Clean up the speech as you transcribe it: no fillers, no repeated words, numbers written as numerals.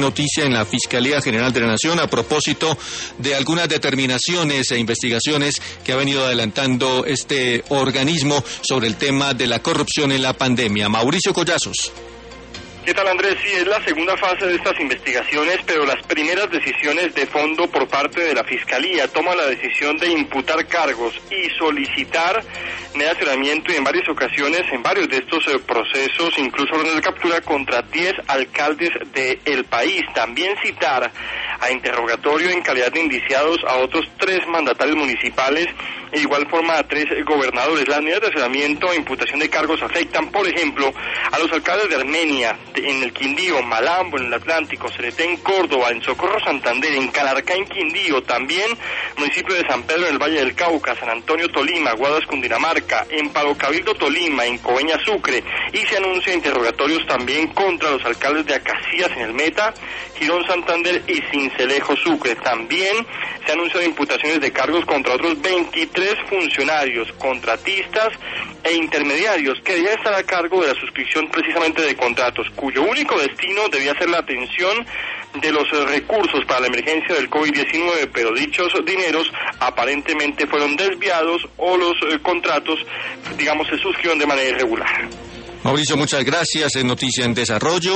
Noticia en la Fiscalía General de la Nación a propósito de algunas determinaciones e investigaciones que ha venido adelantando este organismo sobre el tema de la corrupción en la pandemia. Mauricio Collazos. ¿Qué tal, Andrés? Sí, es la segunda fase de estas investigaciones, pero las primeras decisiones de fondo por parte de la Fiscalía toma la decisión de imputar cargos y solicitar medidas de allanamiento y en varias ocasiones, en varios de estos procesos, incluso orden de captura contra 10 alcaldes del país. También citar a interrogatorio en calidad de indiciados a otros 3 mandatarios municipales e igual forma a 3 gobernadores. Las medidas de allanamiento e imputación de cargos afectan, por ejemplo, a los alcaldes de Armenia, en el Quindío, Malambo en el Atlántico, Cereté en Córdoba, en Socorro Santander, en Calarcá en Quindío, también municipio de San Pedro en el Valle del Cauca, San Antonio Tolima, Guadas Cundinamarca, en Palo Cabildo Tolima, en Coveñas Sucre, y se anuncia interrogatorios también contra los alcaldes de Acacías en el Meta, Girón Santander y Sincelejo Sucre. También se anuncian imputaciones de cargos contra otros 23 funcionarios, contratistas e intermediarios que debían estar a cargo de la suscripción precisamente de contratos, cuyo único destino debía ser la atención de los recursos para la emergencia del COVID-19, pero dichos dineros aparentemente fueron desviados o los contratos, digamos, se suscribieron de manera irregular. Mauricio, muchas gracias. Es Noticia en Desarrollo.